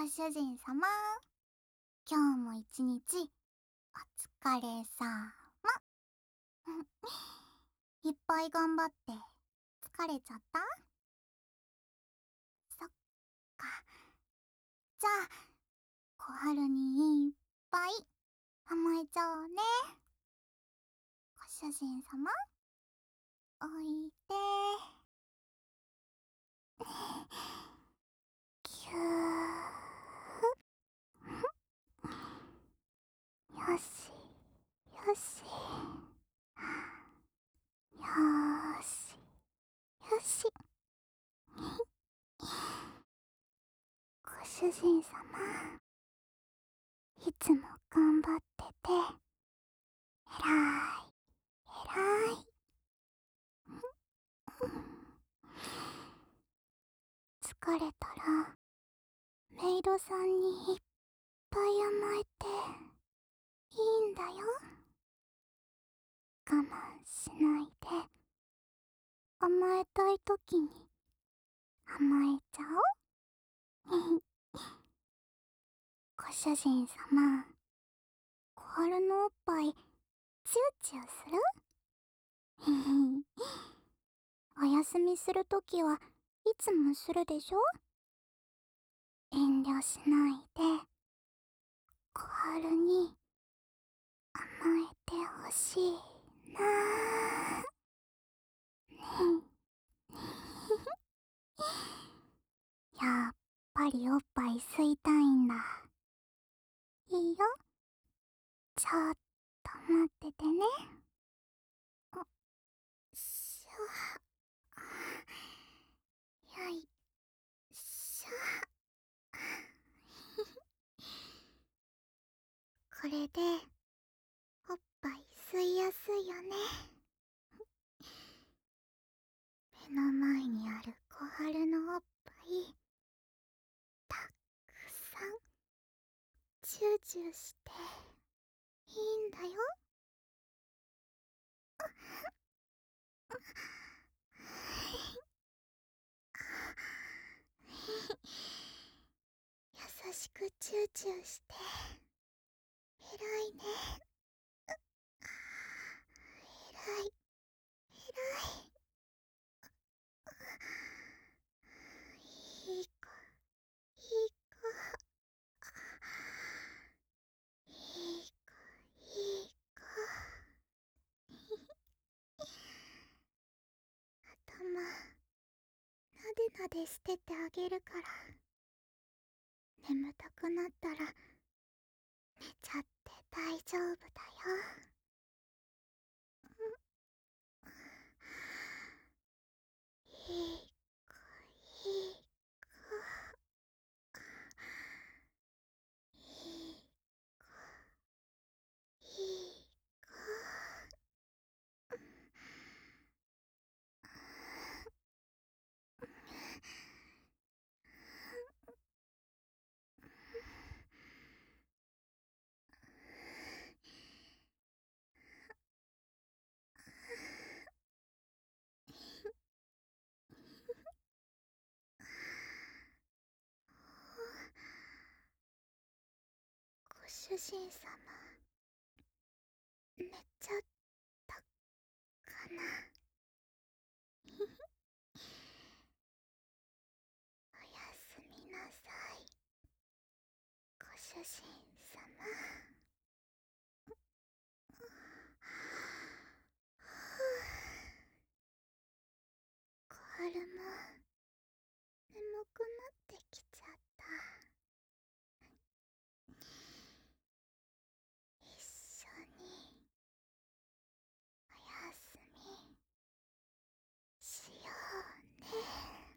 ご主人様、今日も一日お疲れさま。いっぱい頑張って疲れちゃった？そっか。じゃあ、小春にいっぱい甘えちゃおうね。ご主人様、おいで。ぎゅー。よし、よし。よーし、よし。ご主人様、いつも頑張ってて、えらい、えらい。疲れたら、メイドさんにいっぱい甘えていいんだよ。我慢しないで、甘えたいときに甘えちゃおう。ご主人様、小春のおっぱい、チューチューする？お休みするときはいつもするでしょ？遠慮しないで、小春に甘えてほしいな。やっぱりおっぱい吸いたいんだ。いいよ。ちょっと待っててね。しょ。よいしょ。これでおっぱい吸いやすいよね。目の前にある小春のおっぱい、たくさんチューチューしていいんだよ。優しくチューチューして偉いね。偉い、偉い。いい子、いい子。いい子、いい子。頭、なでなでしててあげるから。眠たくなったら寝ちゃって大丈夫だよ。いい子、いい子。いい子、いい子。ご主人様、寝ちゃったかな。おやすみなさい、ご主人様。小春も眠くなってきちゃった。一緒におやすみしようね。